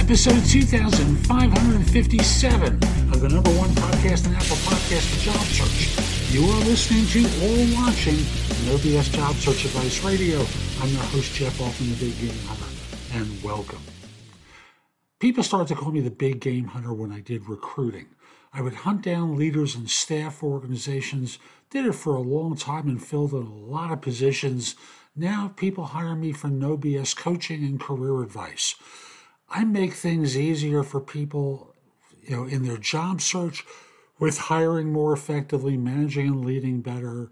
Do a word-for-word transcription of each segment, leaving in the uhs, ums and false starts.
episode two thousand five hundred fifty-seven of the number one podcast and Apple Podcast for Job Search. You are listening to or watching No B S Job Search Advice Radio. I'm your host, Jeff Altman, the Big Game Hunter, and welcome. People started to call me the Big Game Hunter when I did recruiting. I would hunt down leaders and staff for organizations, did it for a long time and filled in a lot of positions. Now people hire me for no B S coaching and career advice. I make things easier for people, you know, in their job search with hiring more effectively, managing and leading better,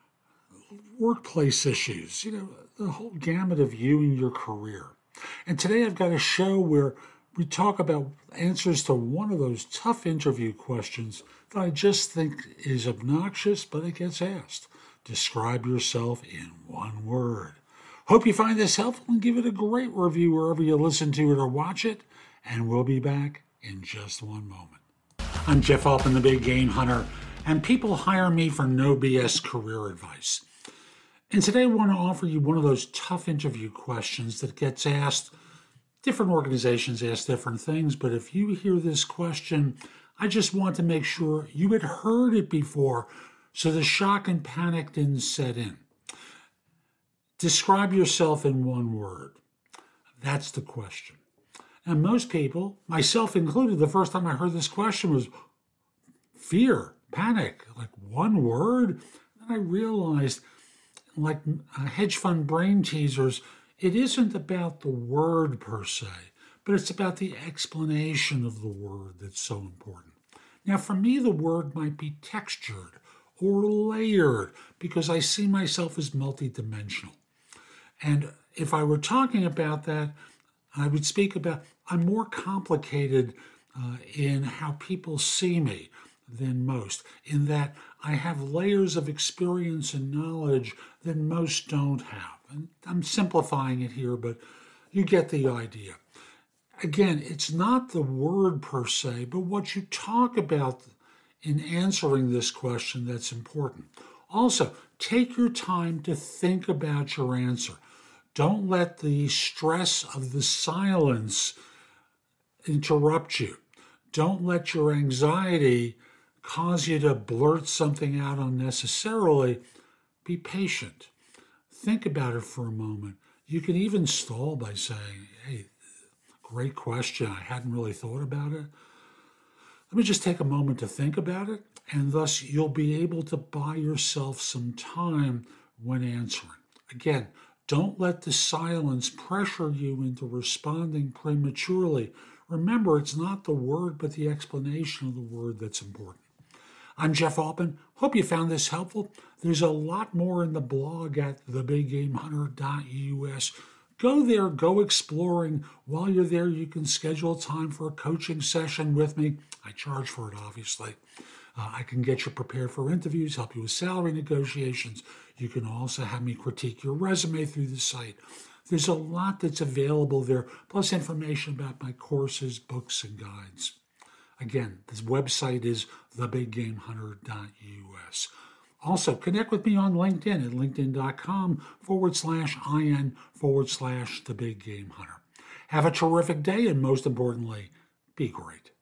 workplace issues, you know, the whole gamut of you and your career. And today I've got a show where we talk about answers to one of those tough interview questions that I just think is obnoxious, but it gets asked. Describe yourself in one word. Hope you find this helpful and give it a great review wherever you listen to it or watch it, and we'll be back in just one moment. I'm Jeff Altman, the Big Game Hunter, and people hire me for no B S career advice. And today I want to offer you one of those tough interview questions that gets asked. Different organizations ask different things, but if you hear this question, I just want to make sure you had heard it before so the shock and panic didn't set in. Describe yourself in one word. That's the question. And most people, myself included, the first time I heard this question was fear, panic, like one word. And I realized, like uh, hedge fund brain teasers, it isn't about the word per se, but it's about the explanation of the word that's so important. Now, for me, the word might be textured or layered because I see myself as multidimensional. And if I were talking about that, I would speak about I'm more complicated uh, in how people see me than most, in that I have layers of experience and knowledge that most don't have. And I'm simplifying it here, but you get the idea. Again, it's not the word per se, but what you talk about in answering this question that's important. Also, take your time to think about your answer. Don't let the stress of the silence interrupt you. Don't let your anxiety cause you to blurt something out unnecessarily. Be patient. Think about it for a moment. You can even stall by saying, hey, great question. I hadn't really thought about it. Let me just take a moment to think about it, and thus you'll be able to buy yourself some time when answering. Again, don't let the silence pressure you into responding prematurely. Remember, it's not the word, but the explanation of the word that's important. I'm Jeff Altman. Hope you found this helpful. There's a lot more in the blog at the big game hunter dot U S. Go there, go exploring. While you're there, you can schedule time for a coaching session with me. I charge for it, obviously. Uh, I can get you prepared for interviews, help you with salary negotiations. You can also have me critique your resume through the site. There's a lot that's available there, plus information about my courses, books, and guides. Again, this website is the big game hunter dot U S. Also, connect with me on LinkedIn at linkedin.com forward slash IN forward slash the big game hunter. Have a terrific day, and most importantly, be great.